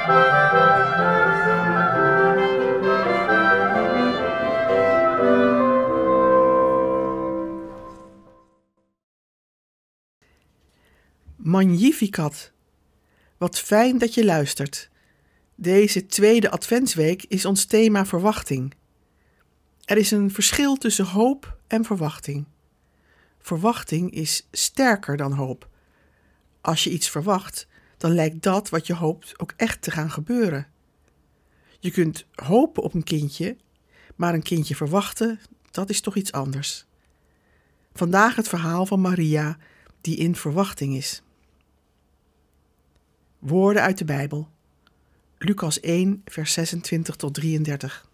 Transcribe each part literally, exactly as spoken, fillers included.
Magnificat! Wat fijn dat je luistert. Deze tweede adventsweek is ons thema verwachting. Er is een verschil tussen hoop en verwachting. Verwachting is sterker dan hoop. Als je iets verwacht, dan lijkt dat wat je hoopt ook echt te gaan gebeuren. Je kunt hopen op een kindje, maar een kindje verwachten, dat is toch iets anders. Vandaag het verhaal van Maria, die in verwachting is. Woorden uit de Bijbel. Lucas één, vers zesentwintig tot drieëndertig.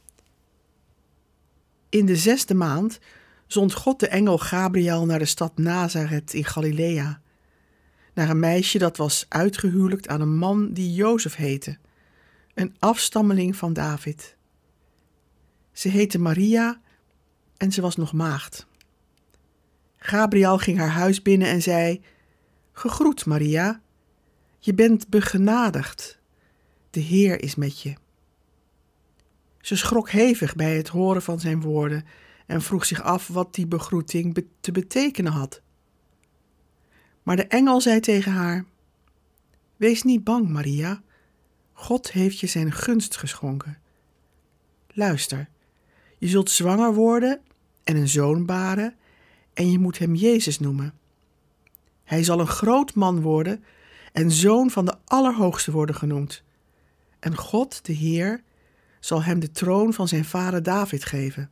In de zesde maand zond God de engel Gabriel naar de stad Nazareth in Galilea, naar een meisje dat was uitgehuwelijkt aan een man die Jozef heette, een afstammeling van David. Ze heette Maria en ze was nog maagd. Gabriel ging haar huis binnen en zei: Gegroet, Maria, je bent begenadigd. De Heer is met je. Ze schrok hevig bij het horen van zijn woorden en vroeg zich af wat die begroeting be- te betekenen had. Maar de engel zei tegen haar: Wees niet bang, Maria. God heeft je zijn gunst geschonken. Luister, je zult zwanger worden en een zoon baren en je moet hem Jezus noemen. Hij zal een groot man worden en zoon van de Allerhoogste worden genoemd. En God, de Heer, zal hem de troon van zijn vader David geven.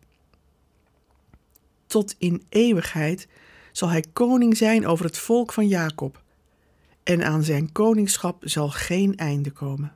Tot in eeuwigheid zal hij koning zijn over het volk van Jacob. En aan zijn koningschap zal geen einde komen.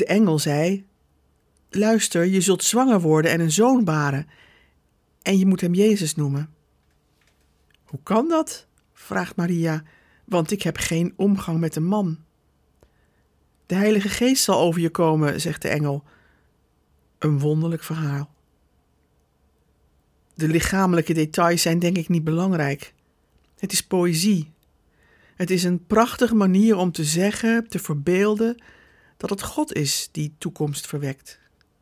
engel zei: luister, je zult zwanger worden en een zoon baren, en je moet hem Jezus noemen. Hoe kan dat? Vraagt Maria, want ik heb geen omgang met een man. De Heilige Geest zal over je komen, zegt de engel. Een wonderlijk verhaal. De lichamelijke details zijn denk ik niet belangrijk. Het is poëzie. Het is een prachtige manier om te zeggen, te verbeelden, dat het God is die toekomst verwekt.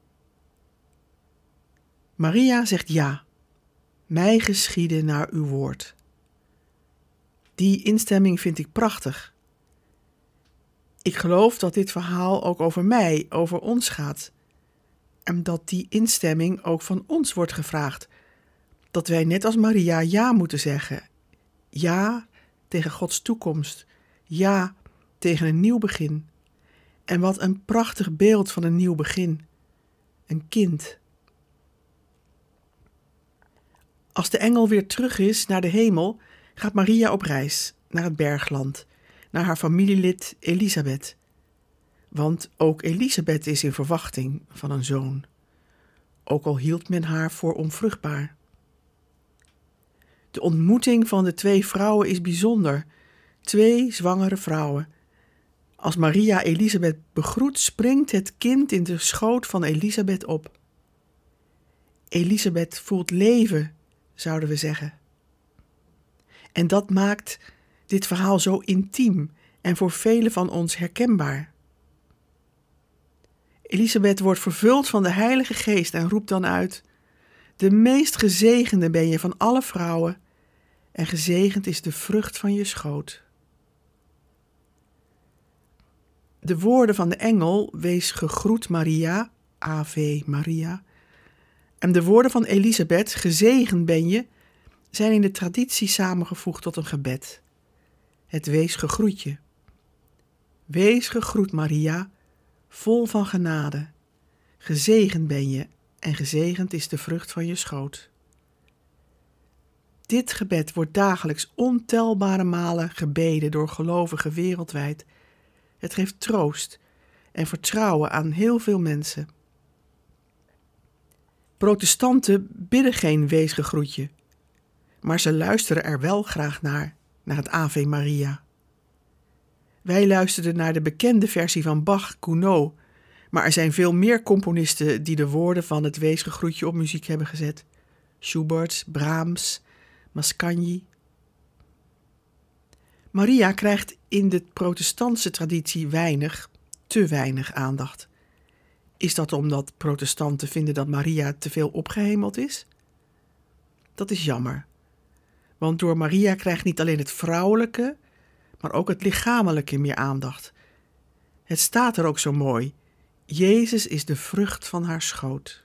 Maria zegt ja. Mij geschieden naar uw woord. Die instemming vind ik prachtig. Ik geloof dat dit verhaal ook over mij, over ons gaat. En dat die instemming ook van ons wordt gevraagd. Dat wij net als Maria ja moeten zeggen. Ja tegen Gods toekomst. Ja tegen een nieuw begin. En wat een prachtig beeld van een nieuw begin. Een kind. Als de engel weer terug is naar de hemel, gaat Maria op reis naar het bergland, naar haar familielid Elisabeth. Want ook Elisabeth is in verwachting van een zoon, ook al hield men haar voor onvruchtbaar. De ontmoeting van de twee vrouwen is bijzonder, twee zwangere vrouwen. Als Maria Elisabeth begroet, springt het kind in de schoot van Elisabeth op. Elisabeth voelt leven, zouden we zeggen. En dat maakt dit verhaal zo intiem en voor velen van ons herkenbaar. Elisabeth wordt vervuld van de Heilige Geest en roept dan uit: de meest gezegende ben je van alle vrouwen en gezegend is de vrucht van je schoot. De woorden van de engel, wees gegroet Maria, Ave Maria, en de woorden van Elisabeth, gezegend ben je, zijn in de traditie samengevoegd tot een gebed. Het wees gegroetje. Wees gegroet Maria, vol van genade. Gezegend ben je en gezegend is de vrucht van je schoot. Dit gebed wordt dagelijks ontelbare malen gebeden door gelovigen wereldwijd. Het geeft troost en vertrouwen aan heel veel mensen. Protestanten bidden geen weesgegroetje, maar ze luisteren er wel graag naar, naar het Ave Maria. Wij luisterden naar de bekende versie van Bach, Gounod, maar er zijn veel meer componisten die de woorden van het weesgegroetje op muziek hebben gezet. Schubert, Brahms, Mascagni. Maria krijgt in de protestantse traditie weinig, te weinig aandacht. Is dat omdat protestanten vinden dat Maria te veel opgehemeld is? Dat is jammer. Want door Maria krijgt niet alleen het vrouwelijke, maar ook het lichamelijke meer aandacht. Het staat er ook zo mooi. Jezus is de vrucht van haar schoot.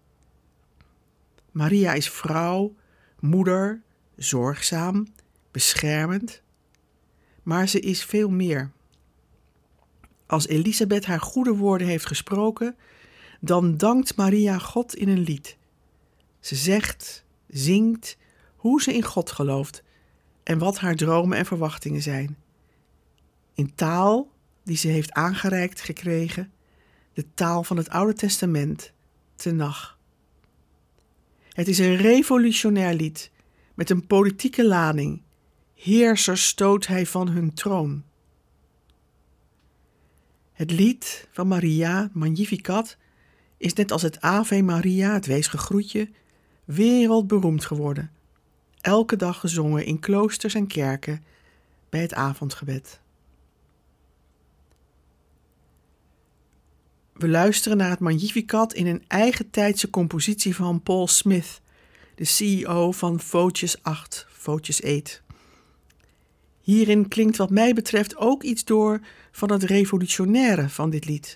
Maria is vrouw, moeder, zorgzaam, beschermend. Maar ze is veel meer. Als Elisabeth haar goede woorden heeft gesproken, dan dankt Maria God in een lied. Ze zegt, zingt hoe ze in God gelooft en wat haar dromen en verwachtingen zijn. In taal die ze heeft aangereikt gekregen, de taal van het Oude Testament, Tenach. Het is een revolutionair lied met een politieke lading. Heersers stoot hij van hun troon. Het lied van Maria, Magnificat, is net als het Ave Maria, het weesgegroetje, wereldberoemd geworden. Elke dag gezongen in kloosters en kerken bij het avondgebed. We luisteren naar het Magnificat in een eigen tijdse compositie van Paul Smith, de C E O van Focus acht, Focus acht. Hierin klinkt wat mij betreft ook iets door van het revolutionaire van dit lied.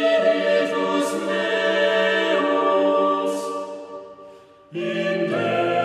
In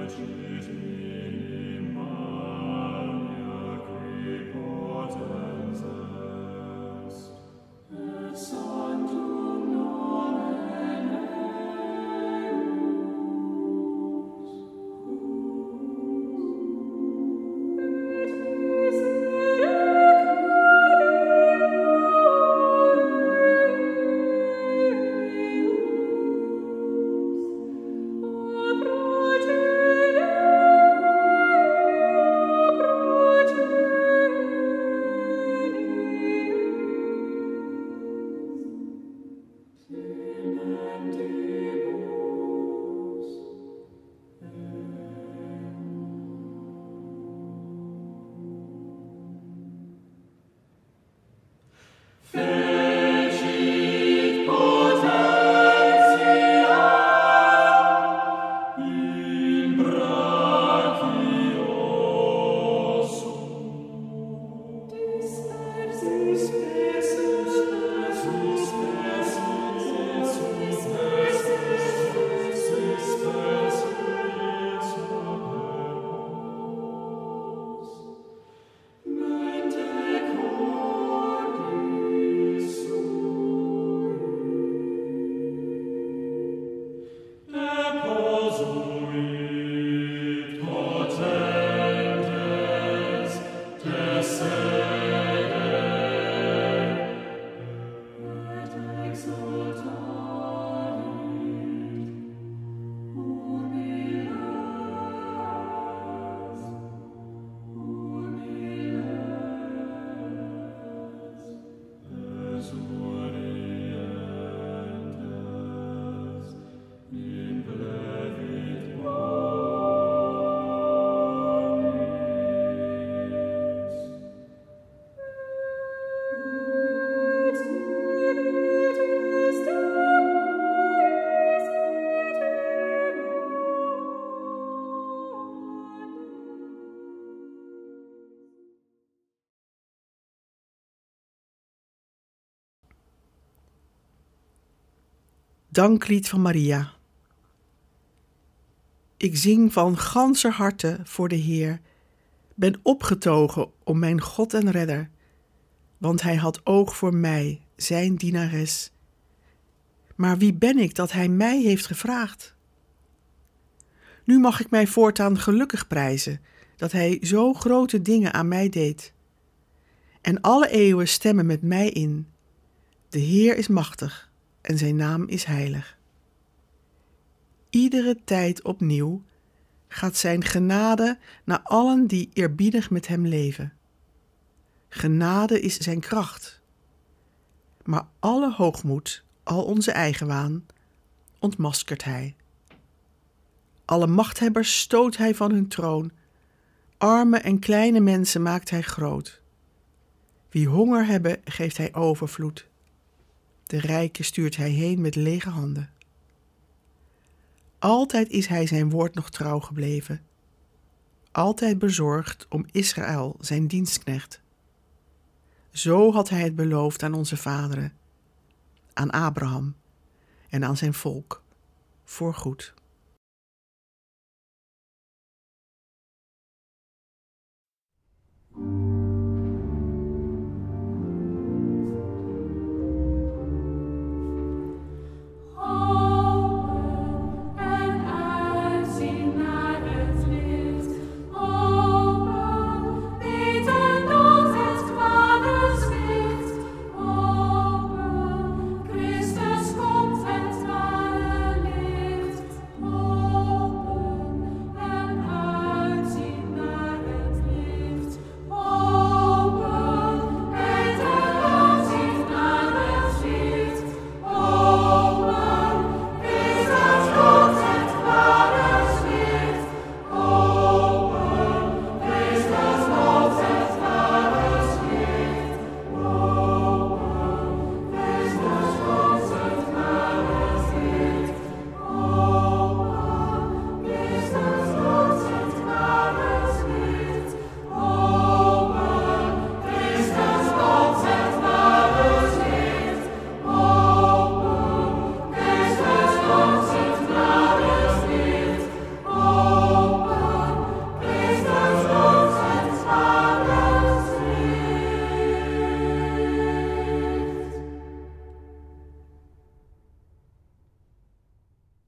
Danklied van Maria. Ik zing van ganser harte voor de Heer, ben opgetogen om mijn God en Redder, want hij had oog voor mij, zijn dienares. Maar wie ben ik dat hij mij heeft gevraagd? Nu mag ik mij voortaan gelukkig prijzen, dat hij zo grote dingen aan mij deed. En alle eeuwen stemmen met mij in. De Heer is machtig en zijn naam is heilig. Iedere tijd opnieuw gaat zijn genade naar allen die eerbiedig met hem leven. Genade is zijn kracht. Maar alle hoogmoed, al onze eigenwaan, ontmaskert hij. Alle machthebbers stoot hij van hun troon. Arme en kleine mensen maakt hij groot. Wie honger hebben, geeft hij overvloed. De rijken stuurt hij heen met lege handen. Altijd is hij zijn woord nog trouw gebleven. Altijd bezorgd om Israël, zijn dienstknecht. Zo had hij het beloofd aan onze vaderen, aan Abraham en aan zijn volk, voorgoed.